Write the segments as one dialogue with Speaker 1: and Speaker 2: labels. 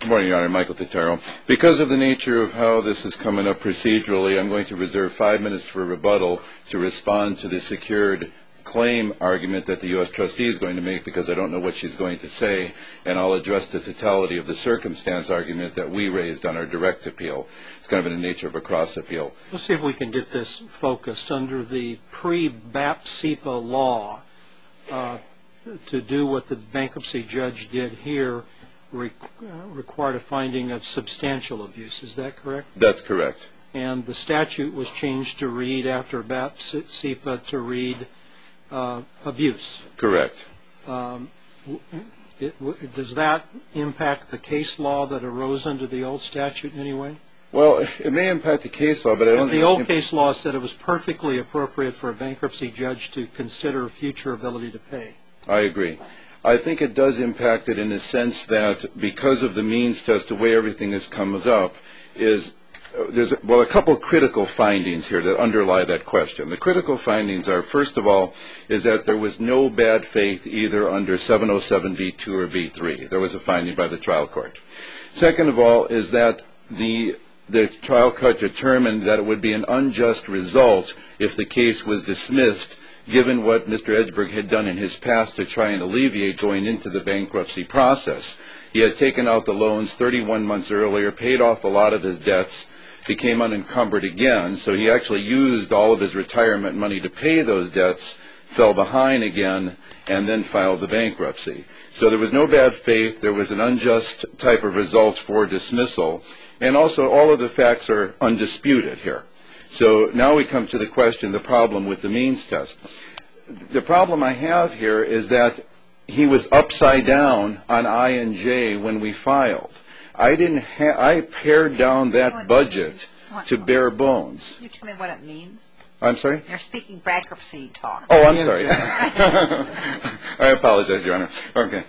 Speaker 1: Good morning, Your Honor. Michael Totaro. Because of the nature of how this is coming up procedurally, I'm going to reserve 5 minutes for rebuttal to respond to the secured claim argument that the U.S. trustee is going to make, because I don't know what she's going to say, and I'll address the totality of the circumstance argument that we raised on our direct appeal. It's kind of in the nature of a cross appeal.
Speaker 2: Let's see if we can get this focused. Under the pre-BAP-CEPA law, to do what the bankruptcy judge did here required a finding of substantial abuse. Is that correct?
Speaker 1: That's correct. And
Speaker 2: the statute was changed to read, after BAP-CEPA, to read abuse.
Speaker 1: Correct.
Speaker 2: Does that impact the case law that arose under the old statute in any way?
Speaker 1: Well, it may impact the case law, but I don't think...
Speaker 2: The old case law said it was perfectly appropriate for a bankruptcy judge to consider future ability to pay.
Speaker 1: I agree. I think it does impact it in the sense that because of the means test, the way everything comes up is there's a couple of critical findings here that underlie that question. The critical findings are, first of all, is that there was no bad faith either under 707B2 or B3. There was a finding by the trial court. Second of all is that the trial court determined that it would be an unjust result if the case was dismissed, given what Mr. Edgeberg had done in his past to try and alleviate going into the bankruptcy process. He had taken out the loans 31 months earlier, paid off a lot of his debts, became unencumbered again, so he actually used all of his retirement money to pay those debts, fell behind again, and then filed the bankruptcy. So there was no bad faith. There was an unjust type of result for dismissal, and also all of the facts are undisputed here. So now we come to the question, the problem with the means test. The problem I have here is that he was upside down on I and J when we filed. I pared down that budget to bare bones.
Speaker 3: Can you tell me what it means?
Speaker 1: I'm sorry?
Speaker 3: You're speaking bankruptcy talk.
Speaker 1: Oh, I'm sorry. I apologize, Your Honor. Okay.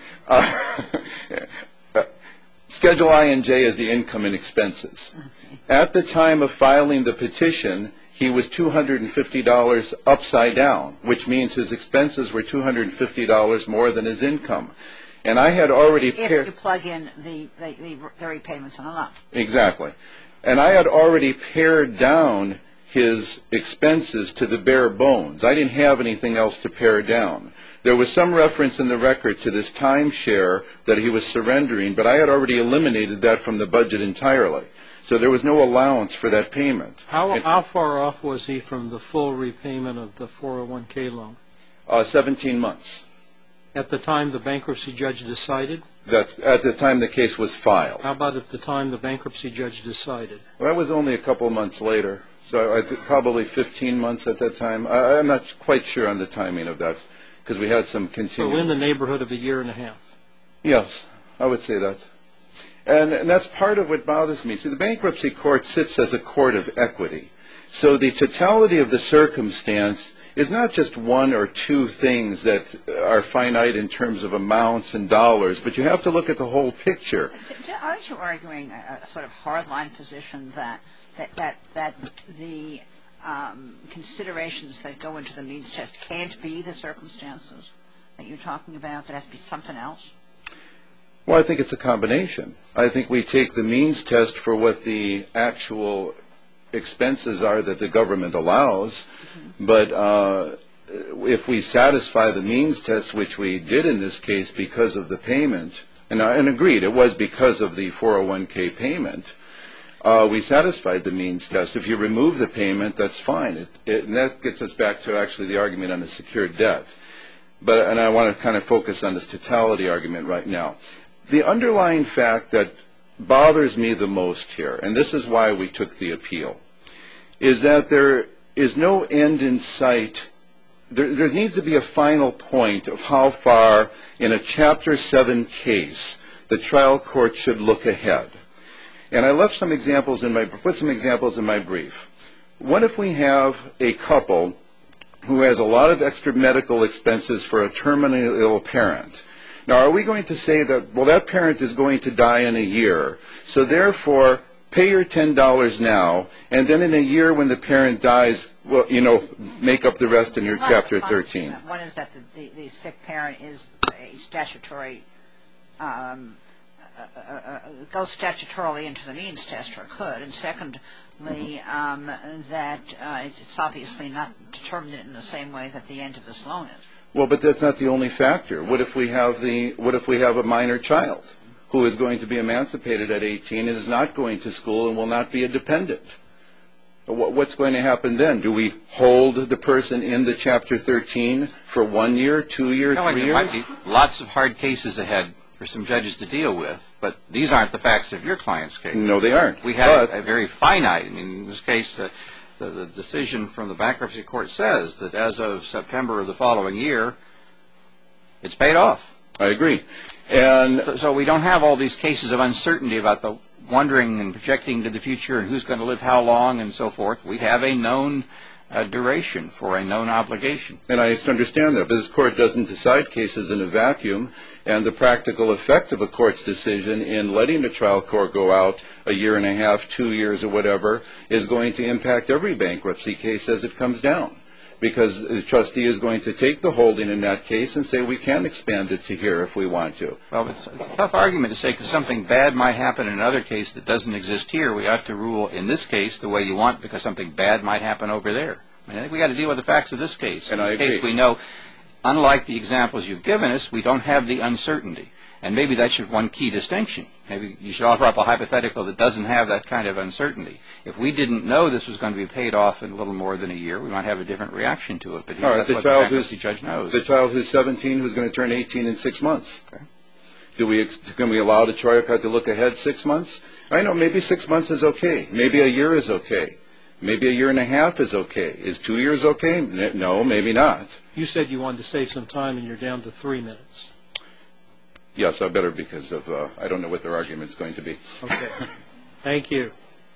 Speaker 1: Schedule I and J is the income and expenses. At the time of filing the petition, he was $250 upside down, which means his expenses were $250 more than his income. And I had already pared...
Speaker 3: If you plug in the repayments on the loan.
Speaker 1: Exactly. And I had already pared down his expenses to the bare bones. I didn't have anything else to pare down. There was some reference in the record to this timeshare that he was surrendering, but I had already eliminated that from the budget entirely. So there was no allowance for that payment.
Speaker 2: How far off was he from the full repayment of the 401k loan?
Speaker 1: 17 months.
Speaker 2: At the time the bankruptcy judge decided?
Speaker 1: That's at the time the case was filed.
Speaker 2: How about at the time the bankruptcy judge decided?
Speaker 1: Well, that was only a couple months later. So probably 15 months at that time. I'm not quite sure on the timing of that, because we had some continuing...
Speaker 2: So in the neighborhood of a year and a half?
Speaker 1: Yes, I would say that. And that's part of what bothers me. See, the bankruptcy court sits as a court of equity. So the totality of the circumstance is not just one or two things that are finite in terms of amounts and dollars, but you have to look at the whole picture.
Speaker 3: Aren't you arguing a sort of hardline position that the considerations that go into the means test can't be the circumstances that you're talking about, that has to be something else?
Speaker 1: Well, I think it's a combination. I think we take the means test for what the actual expenses are that the government allows, but if we satisfy the means test, which we did in this case because of the payment, and agreed, it was because of the 401k payment, we satisfied the means test. If you remove the payment, that's fine. And that gets us back to actually the argument on the secured debt. And I want to kind of focus on this totality argument right now. The underlying fact that bothers me the most here, and this is why we took the appeal, is that there is no end in sight. There needs to be a final point of how far in a Chapter 7 case the trial court should look ahead. And I left some examples put some examples in my brief. What if we have a couple who has a lot of extra medical expenses for a terminally ill parent? Now, are we going to say that, well, that parent is going to die in a year, so therefore pay your $10 now, and then in a year when the parent dies, well, make up the rest in your Chapter 13?
Speaker 3: One is that the sick parent is a statutory go statutorily into the means test, or could, and secondly, that it's obviously not determined in the same way that the end of this loan is.
Speaker 1: Well, but that's not the only factor. What if we have a minor child who is going to be emancipated at 18 and is not going to school and will not be a dependent? What's going to happen then? Do we hold the person in the Chapter 13 for 1 year, 2 years, 3 years?
Speaker 4: There might be lots of hard cases ahead for some judges to deal with, but these aren't the facts of your client's case.
Speaker 1: No, they aren't.
Speaker 4: We have a very finite, in this case, the decision from the bankruptcy court says that as of September of the following year, it's paid off.
Speaker 1: I agree. And
Speaker 4: so we don't have all these cases of uncertainty about the wondering and projecting to the future and who's going to live how long and so forth. We have a known duration for a known obligation.
Speaker 1: And I understand that, but this court doesn't decide cases in a vacuum, and the practical effect of a court's decision in letting the trial court go out a year and a half, 2 years, or whatever, is going to impact every bankruptcy case as it comes down, because the trustee is going to take the holding in that case and say we can expand it to here if we want to.
Speaker 4: Well, it's a tough argument to say because something bad might happen in another case that doesn't exist here. We ought to rule in this case the way you want because something bad might happen over there. I think we got to deal with the facts of this case.
Speaker 1: And
Speaker 4: in this case, we know, unlike the examples you've given us, we don't have the uncertainty. And maybe that's one key distinction. Maybe you should offer up a hypothetical that doesn't have that kind of uncertainty. If we didn't know this was going to be paid off in a little more than a year, we might have a different reaction to it. But here, that's what the bankruptcy judge knows.
Speaker 1: The child who's 17 who's going to turn 18 in 6 months.
Speaker 4: Okay.
Speaker 1: Can we allow the trial court to look ahead 6 months? I know maybe 6 months is okay. Maybe a year is okay. Maybe a year and a half is okay. Is 2 years okay? No, maybe not.
Speaker 2: You said you wanted to save some time, and you're down to 3 minutes.
Speaker 1: Yes, I better because of I don't know what their argument's going to be.
Speaker 2: Okay. Thank you.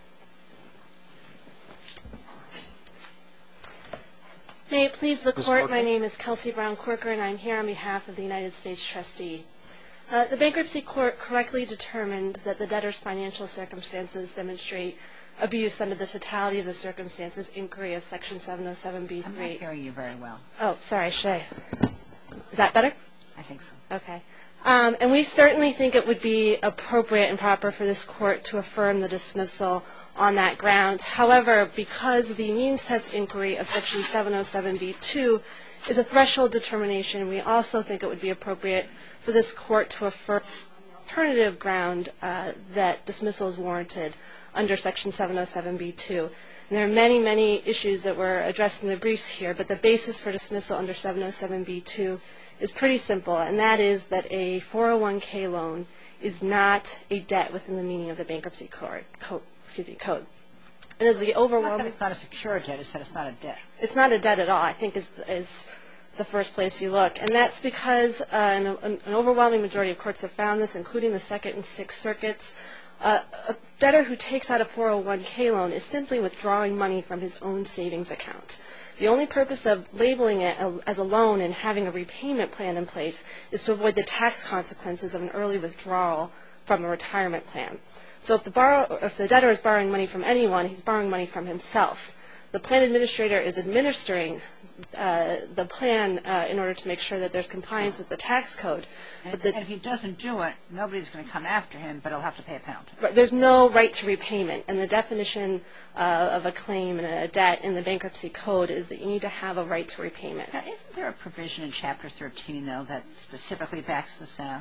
Speaker 5: May it please the Court, my name is Kelsey Brown Corker, and I'm here on behalf of the United States Trustee. The Bankruptcy Court correctly determined that the debtor's financial circumstances demonstrate abuse under the totality of the circumstances inquiry of Section 707B3.
Speaker 3: I'm not hearing you very well.
Speaker 5: Oh, sorry, Shay. Is that better?
Speaker 3: I think so.
Speaker 5: Okay. And we certainly think it would be appropriate and proper for this Court to affirm the dismissal on that ground. However, because the means test inquiry of Section 707B2 is a threshold determination, we also think it would be appropriate for this Court to affirm the alternative ground that dismissal is warranted under Section 707B2. And there are many, many issues that were addressed in the briefs here, but the basis for dismissal under 707B2 is pretty simple, and that is that a 401k loan is not a debt within the meaning of the bankruptcy code. And as the overwhelming...
Speaker 3: It's not a secure debt, it's that it's not a debt.
Speaker 5: It's not a debt at all, I think is the first place you look. And that's because an overwhelming majority of courts have found this, including the Second and Sixth Circuits. A debtor who takes out a 401k loan is simply withdrawing money from his own savings account. The only purpose of labeling it as a loan and having a repayment plan in place is to avoid the tax consequences of an early withdrawal from a retirement plan. So if the debtor is borrowing money from anyone, he's borrowing money from himself. The plan administrator is administering the plan in order to make sure that there's compliance with the tax code.
Speaker 3: And if he doesn't do it, nobody's going to come after him, but he'll have to pay a penalty.
Speaker 5: There's no right to repayment, and the definition of a claim and a debt in the bankruptcy code is that you need to have a right to repayment.
Speaker 3: Now, isn't there a provision in Chapter 13, though, that specifically backs this out?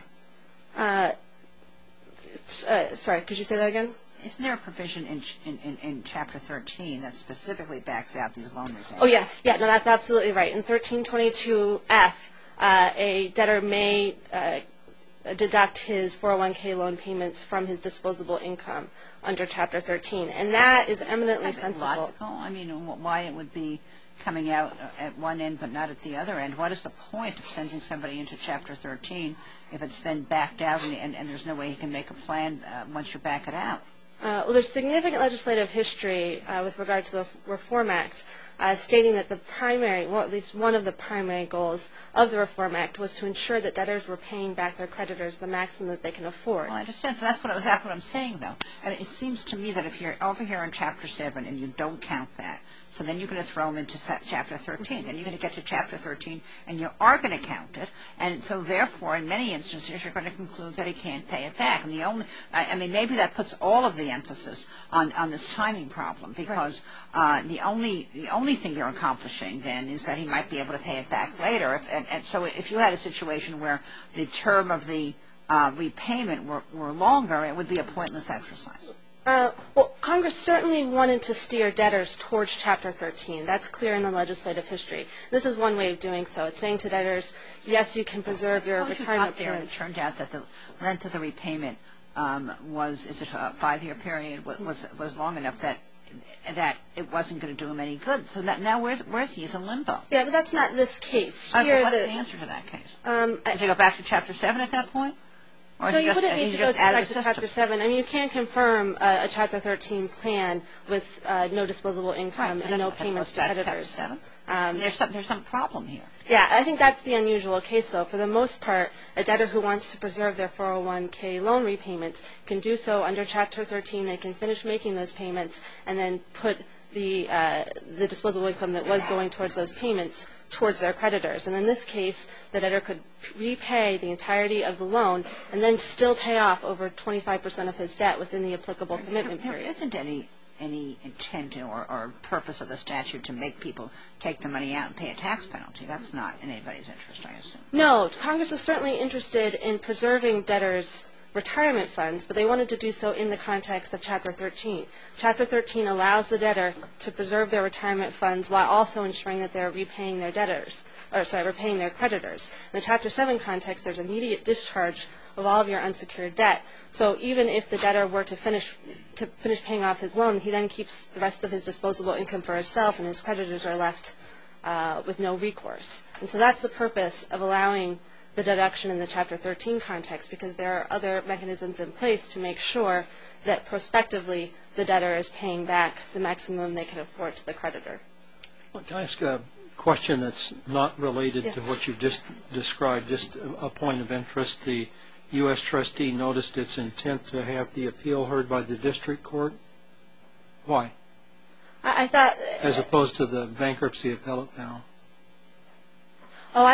Speaker 5: Sorry, could you say that again?
Speaker 3: Isn't there a provision in Chapter 13 that specifically backs out these loan repayments?
Speaker 5: Oh, yes. Yeah, no, that's absolutely right. In 1322F, a debtor may deduct his 401k loan payments from his disposable income under Chapter 13, and that is eminently sensible.
Speaker 3: Logical? I mean, why it would be coming out at one end but not at the other end? What is the point of sending somebody into Chapter 13 if it's then backed out and there's no way he can make a plan once you back it out?
Speaker 5: Well, there's significant legislative history with regard to the Reform Act stating that the primary, well, at least one of the primary goals of the Reform Act was to ensure that debtors were paying back their creditors the maximum that they can afford.
Speaker 3: Well, I understand. So that's what I'm saying, though. I mean, it seems to me that if you're over here in Chapter 7 and you don't count that, So then you're going to throw him into Chapter 13. Then you're going to get to Chapter 13, and you are going to count it. And so, therefore, in many instances, you're going to conclude that he can't pay it back. And maybe that puts all of the emphasis on this timing problem, because the only thing you're accomplishing then is that he might be able to pay it back later. And so if you had a situation where the term of the repayment were longer, it would be a pointless exercise.
Speaker 5: Well, Congress certainly wanted to steer debtors towards Chapter 13. That's clear in the legislative history. This is one way of doing so. It's saying to debtors, yes, you can preserve your retirement
Speaker 3: period. It turned out that the length of the repayment was a 5-year period, was long enough that it wasn't going to do him any good. So now where's he? He's in limbo.
Speaker 5: Yeah, but that's not this case.
Speaker 3: Here, what's the answer to that case? Does he go back to Chapter 7 at that point? Or
Speaker 5: no, you wouldn't need to go back to Chapter 7. I mean, you can't confirm a Chapter 13 plan with no disposable income and no payments to creditors.
Speaker 3: There's some problem here.
Speaker 5: Yeah, I think that's the unusual case, though. For the most part, a debtor who wants to preserve their 401k loan repayments can do so under Chapter 13. They can finish making those payments and then put the disposable income that was going towards those payments towards their creditors. And in this case, the debtor could repay the entirety of the loan and then still pay off over 25% of his debt within the applicable commitment period.
Speaker 3: There isn't any intent or purpose of the statute to make people take the money out and pay a tax penalty. That's not in anybody's interest, I assume.
Speaker 5: No, Congress was certainly interested in preserving debtors' retirement funds, but they wanted to do so in the context of Chapter 13. Chapter 13 allows the debtor to preserve their retirement funds while also ensuring that they're repaying their repaying their creditors. In the Chapter 7 context, there's immediate discharge of all of your unsecured debt. So even if the debtor were to finish paying off his loan, he then keeps the rest of his disposable income for himself, and his creditors are left with no recourse. And so that's the purpose of allowing the deduction in the Chapter 13 context, because there are other mechanisms in place to make sure that prospectively the debtor is paying back the maximum they can afford to the creditor.
Speaker 2: Well, can I ask a question that's not related to what you just described, just a point of interest? The U.S. trustee noticed its intent to have the appeal heard by the district court. Why?
Speaker 5: I thought...
Speaker 2: As opposed to the bankruptcy appellate panel.
Speaker 5: Oh,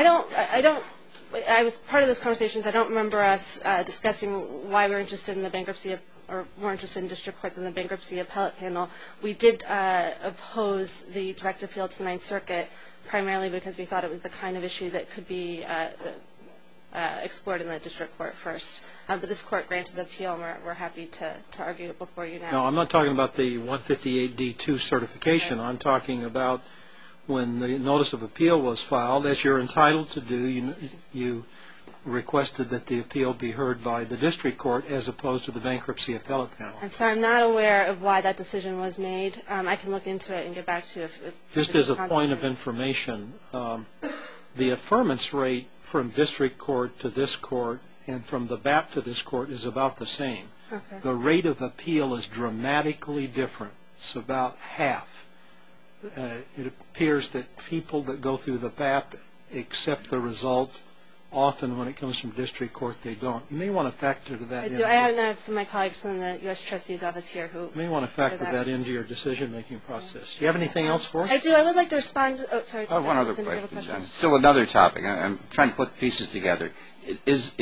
Speaker 5: I was part of those conversations. I don't remember us discussing why we're interested in the bankruptcy or more interested in district court than the bankruptcy appellate panel. We did oppose the direct appeal to the Ninth Circuit primarily because we thought it was the kind of issue that could be explored in the district court first. But this court granted the appeal, and we're happy to argue it before you now.
Speaker 2: No, I'm not talking about the 158D2 certification. I'm talking about when the notice of appeal was filed, as you're entitled to do, you requested that the appeal be heard by the district court as opposed to the bankruptcy appellate panel.
Speaker 5: I'm sorry, I'm not aware of why that decision was made. I can look into it and get back to you.
Speaker 2: Just as a point of information, the affirmance rate from district court to this court and from the BAP to this court is about the same.
Speaker 5: Okay.
Speaker 2: The rate of appeal is dramatically different. It's about half. It appears that people that go through the BAP accept the result. Often when it comes from district court, they don't. You may want to factor that in.
Speaker 5: I have some of my colleagues from the U.S. Trustee's office here who...
Speaker 2: You may want to factor that into your decision-making process. Do you have anything else for us?
Speaker 5: I do. I would like to respond... Oh, sorry.
Speaker 4: I have one other question. Still another topic. I'm trying to put pieces together. Let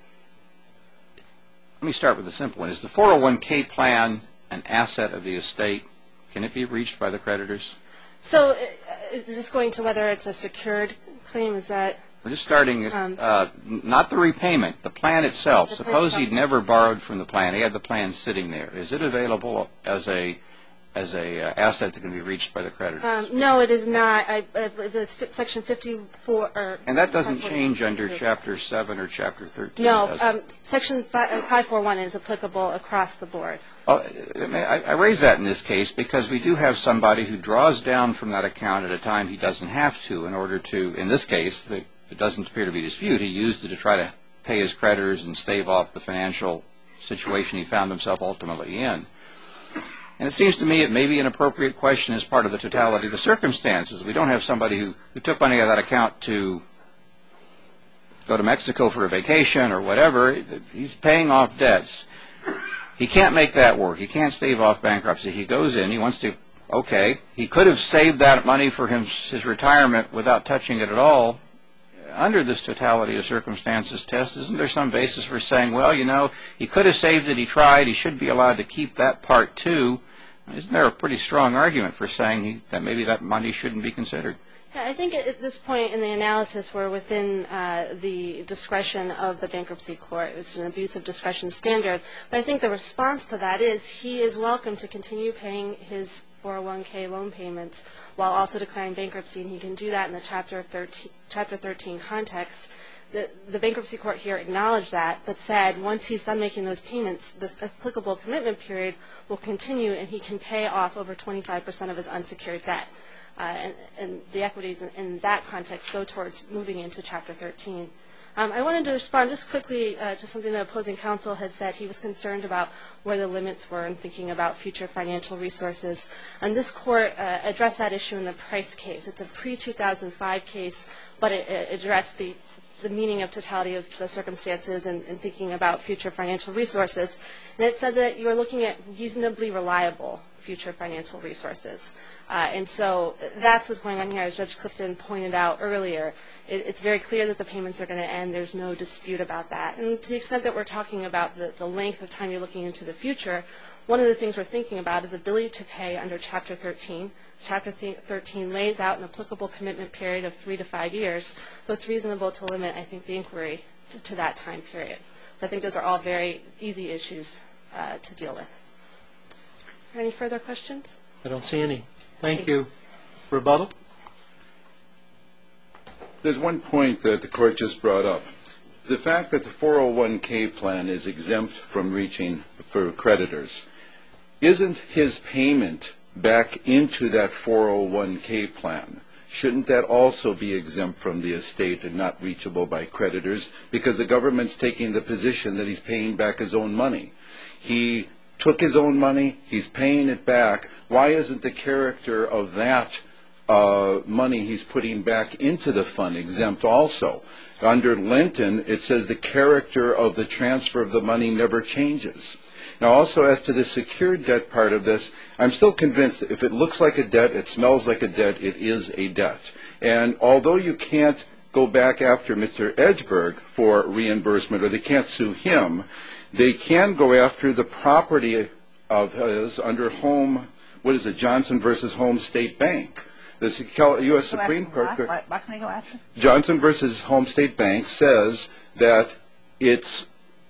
Speaker 4: me start with the simple one. Is the 401k plan an asset of the estate? Can it be reached by the creditors?
Speaker 5: So is this going to whether it's a secured claim? Is that...
Speaker 4: We're just starting, not the repayment, the plan itself. Suppose he'd never borrowed from the plan. He had the plan sitting there. Is it available as a asset that can be reached by the creditor?
Speaker 5: No, it is not. It's Section 54.
Speaker 4: And that doesn't change under Chapter 7 or Chapter 13?
Speaker 5: No. Section 541 is applicable across the board.
Speaker 4: I raise that in this case because we do have somebody who draws down from that account at a time he doesn't have to in order to, in this case, it doesn't appear to be disputed. He used it to try to pay his creditors and stave off the financial situation he found himself ultimately in. And it seems to me it may be an appropriate question as part of the totality of the circumstances. We don't have somebody who took money out of that account to go to Mexico for a vacation or whatever. He's paying off debts. He can't make that work. He can't stave off bankruptcy. He goes in. He wants to Okay, he could have saved that money for his retirement without touching it at all. Under this totality of circumstances test, isn't there some basis for saying, well, you know, he could have saved it, he tried, he should be allowed to keep that part too? Isn't there a pretty strong argument for saying that maybe that money shouldn't be considered?
Speaker 5: Yeah, I think at this point in the analysis, we're within the discretion of the bankruptcy court. It's an abuse of discretion standard. But I think the response to that is he is welcome to continue paying his 401k loan payments while also declaring bankruptcy, and he can do that in the Chapter 13 context. The bankruptcy court here acknowledged that, but said once he's done making those payments, the applicable commitment period will continue, and he can pay off over 25% of his unsecured debt. And the equities in that context go towards moving into Chapter 13. I wanted to respond just quickly to something the opposing counsel had said. He was concerned about where the limits were in thinking about future financial resources. And this court addressed that issue in the Price case. It's a pre-2005 case, but it addressed the meaning of totality of the circumstances and thinking about future financial resources. And it said that you're looking at reasonably reliable future financial resources. And so that's what's going on here. As Judge Clifton pointed out earlier, it's very clear that the payments are going to end. There's no dispute about that. And to the extent that we're talking about the length of time you're looking into the future, one of the things we're thinking about is ability to pay under Chapter 13. Chapter 13 lays out an applicable commitment period of 3 to 5 years. So it's reasonable to limit, I think, the inquiry to that time period. So I think those are all very easy issues to deal with. Any further questions?
Speaker 2: I don't see any. Thank you. Rebuttal?
Speaker 1: There's one point that the court just brought up. The fact that the 401k plan is exempt from reaching for creditors, isn't his payment back into that 401k plan? Shouldn't that also be exempt from the estate and not reachable by creditors? Because the government's taking the position that he's paying back his own money. He took his own money, he's paying it back. Why isn't the character of that money he's putting back into the fund exempt also? Under Linton, it says the character of the transfer of the money never changes. Now, also as to the secured debt part of this, I'm still convinced that if it looks like a debt, it smells like a debt, it is a debt. And although you can't go back after Mr. Edgeberg for reimbursement, or they can't sue him, they can go after the property of his under Johnson versus Home State Bank. The U.S. Supreme Court.
Speaker 3: What can they go after?
Speaker 1: Johnson versus Home State Bank says that it's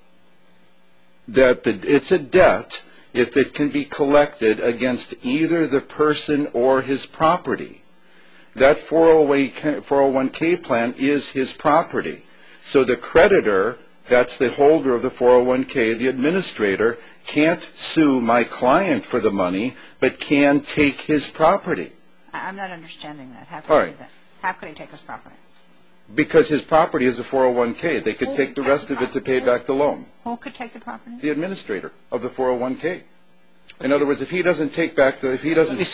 Speaker 1: a debt if it can be collected against either the person or his property. That 401k plan is his property. So the creditor, that's the holder of the 401k, the administrator, can't sue my client for the money, but can take his property.
Speaker 3: I'm not understanding that. How could he take his property?
Speaker 1: Because his property is a 401k. They could take the rest of it to pay back the loan.
Speaker 3: Who could take the property?
Speaker 1: The administrator of the 401k. In other words, if he doesn't pay back,
Speaker 4: let's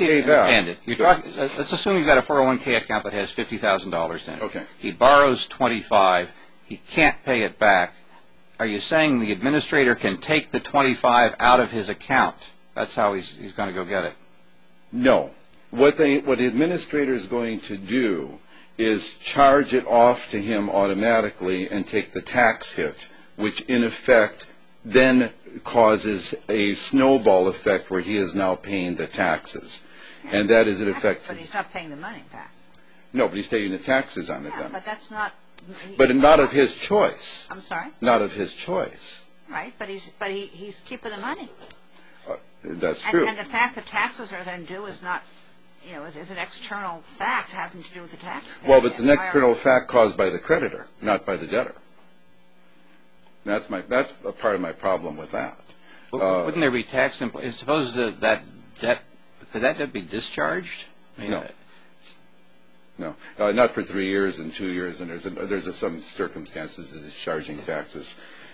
Speaker 4: assume you've got a 401k account that has $50,000 in it.
Speaker 1: Okay.
Speaker 4: He borrows $25,000. He can't pay it back. Are you saying the administrator can take the $25,000 out of his account? That's how he's going to go get it.
Speaker 1: No. What the administrator is going to do is charge it off to him automatically and take the tax hit, which in effect then causes a snowball effect where he is now paying the taxes. And that is in effect.
Speaker 3: But he's not paying the money back.
Speaker 1: No, but he's taking the taxes on it then.
Speaker 3: But that's not.
Speaker 1: But not of his choice.
Speaker 3: I'm sorry?
Speaker 1: Not of his choice.
Speaker 3: Right, but he's keeping the money.
Speaker 1: That's true.
Speaker 3: And the fact that taxes are then due is not, is an external fact having to do with the tax.
Speaker 1: Well, but it's an external fact caused by the creditor, not by the debtor. That's a part of my problem with that.
Speaker 4: Wouldn't there be tax? Suppose that debt, could that debt be discharged?
Speaker 1: No. No, not for 3 years and 2 years, and there's some circumstances of discharging taxes.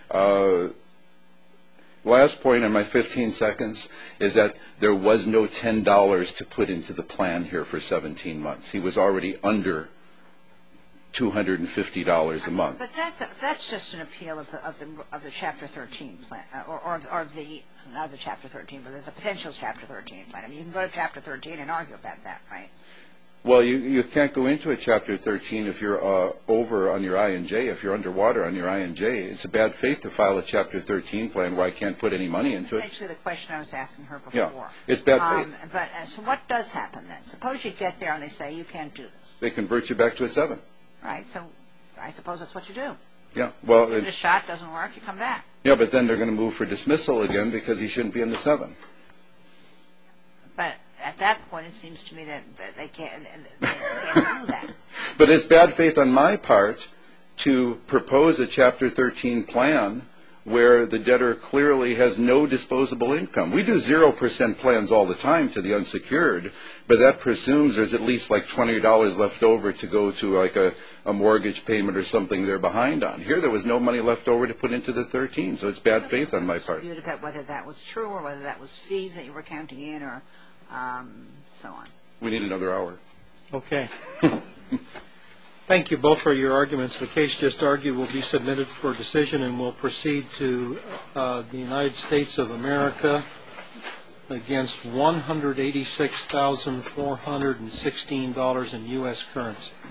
Speaker 1: Last point in my 15 seconds is that there was no $10 to put into the plan here for 17 months. He was already under $250 a month.
Speaker 3: But that's just an appeal of the Chapter 13 plan, or the not the Chapter 13, but the potential Chapter 13 plan. I mean, you can go to Chapter 13 and argue about that, right?
Speaker 1: Well, you can't go into a Chapter 13 if you're over on your I&J, if you're underwater on your I&J. It's a bad faith to file a Chapter 13 plan where I can't put any money into it.
Speaker 3: That's actually the question I was asking her before.
Speaker 1: Yeah, it's bad faith.
Speaker 3: But so what does happen then? Suppose you get there and they say you can't do this.
Speaker 1: They convert you back to a 7.
Speaker 3: Right, so I suppose that's what you do.
Speaker 1: Yeah, well,
Speaker 3: Give it a shot, doesn't work, you come back.
Speaker 1: Yeah, but then they're going to move for dismissal again because he shouldn't be in the 7.
Speaker 3: But at that point, it seems to me that they can't do that.
Speaker 1: But it's bad faith on my part to propose a Chapter 13 plan where the debtor clearly has no disposable income. We do 0% plans all the time to the unsecured, but that presumes there's at least like $20 left over to go to like a mortgage payment or something they're behind on. Here there was no money left over to put into the 13, so it's bad faith on my part.
Speaker 3: Dispute about whether that was true or whether that was fees that you were counting in or so on.
Speaker 1: We need another hour.
Speaker 2: Okay. Thank you both for your arguments. The case just argued will be submitted for decision and will proceed to the United States of America against $186,416 in U.S. currency.